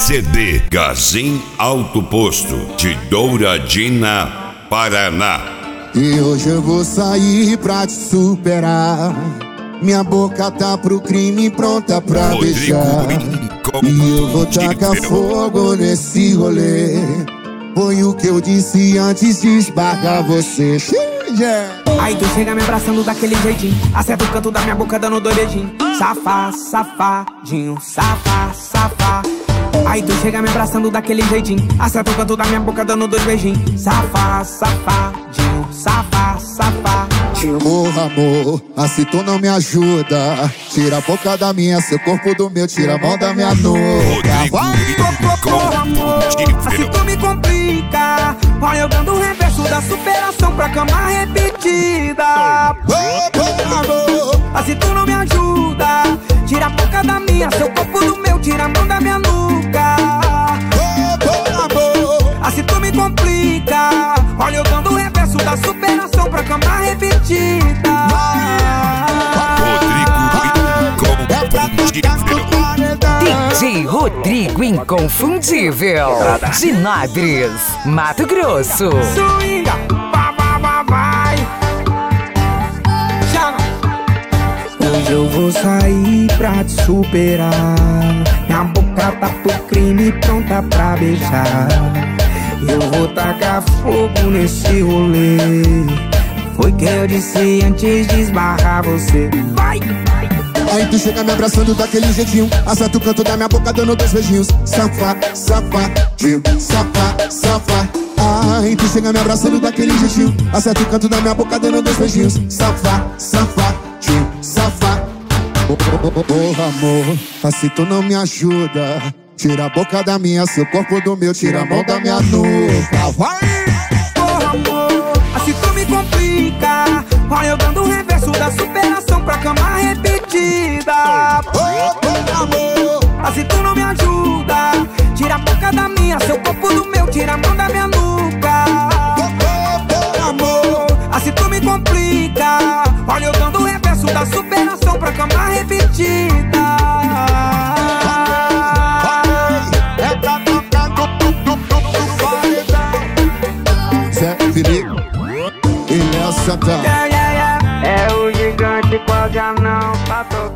CD Gazin Alto Posto de Douradina, Paraná. E hoje eu vou sair pra te superar. Minha boca tá pro crime, pronta pra beijar. E eu vou tacar fogo nesse rolê. Foi o que eu disse antes de esbarrar você. Aí tu chega me abraçando daquele jeitinho, acerta o canto da minha boca dando dois beijinhos. Safá, safadinho, safá, safá. Aí tu chega me abraçando daquele jeitinho, acerta o canto da minha boca dando dois beijinhos. Safá, safadinho, safá, safá. Porra, amor, assim tu não me ajuda. Tira a boca da minha, seu corpo do meu, tira a mão da minha nuca. Porra, amor, assim tu me complica. Olha eu dando o reverso da superação pra cama repetida. Porra, amor, assim tu não me ajuda. Tira a boca da minha, seu corpo do meu, tira a mão da minha nuca. porra, amor, assim tu me complica. Olha eu dando o reverso da superação pra cama repetida. DJ Rodrigo Inconfundível, de Nagres, Mato Grosso. Swinga, vai. Chama. Hoje eu vou sair pra te superar. Minha boca tá pro crime, pronta pra beijar. Eu vou tacar fogo nesse rolê. Foi que eu disse antes de esbarrar você. Vai! aí tu chega me abraçando daquele jeitinho, acerta o canto da minha boca dando dois beijinhos. Safá, safadinho, safá, safá. Aí tu chega me abraçando daquele jeitinho, acerta o canto da minha boca dando dois beijinhos. Safá, safadinho, safá. Porra, amor, assim tu não me ajuda. Tira a boca da minha, seu corpo do meu, tira a mão da minha nuca. Vai! Porra, amor, assim tu me complica. Olha eu dando o reverso da superação pra cama repetida. Porra, amor, assim tu não me ajuda. Tira a boca da minha, seu corpo do meu, tira a mão da minha nuca. porra, amor, assim tu me complica. Olha eu dando o reverso da superação pra cama repetida. é pra tocar no paredão. Zé Felipe e Léo Santana. É o gigante quase anão pra tocar.